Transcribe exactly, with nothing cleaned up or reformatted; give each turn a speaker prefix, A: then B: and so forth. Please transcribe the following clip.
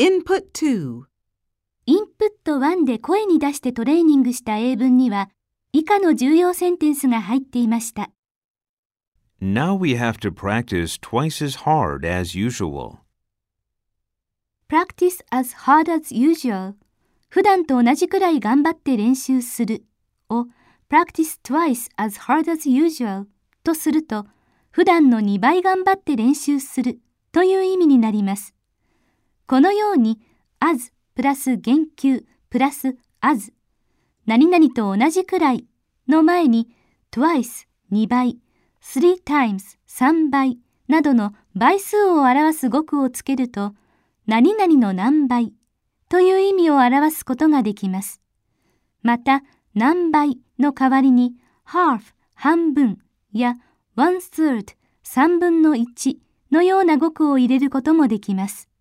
A: Input two.
B: インプットワンで声に出してトレーニングした英文には、以下の重要センテンスが入っていました。
C: Now we have to practice twice as hard as usual.
B: Practice as hard as usual. 普段と同じくらい頑張って練習するを Practice twice as hard as usual とすると、普段のにばい頑張って練習するという意味になります。このように as プラス言及プラス as 何々と同じくらいの前に twice にばい、three times さんばいなどの倍数を表す語句をつけると何々の何倍という意味を表すことができます。また何倍の代わりに half 半分や one third 三分の一のような語句を入れることもできます。